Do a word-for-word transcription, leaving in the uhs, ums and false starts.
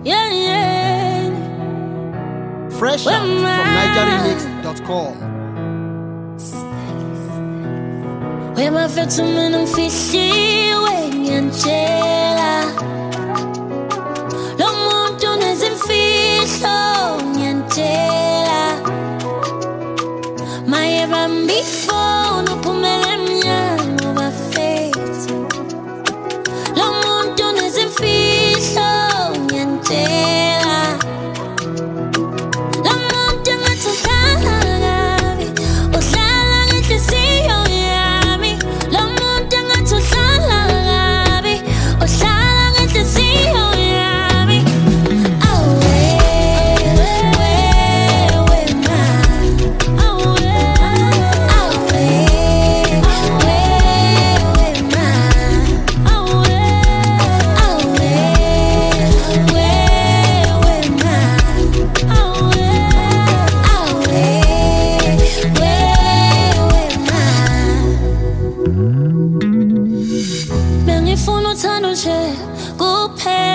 Yeah, yeah. Fresh out from niger remix dot com. Where my friends when I'm fishy, when you're chela. Lo mundo nes in fish, oh, you're chela. My ever before, no pumelem yan over face. Lo mundo nes in fish, oh, you're chela. Lo mundo nes in fish, oh, sala get to see you. Go pay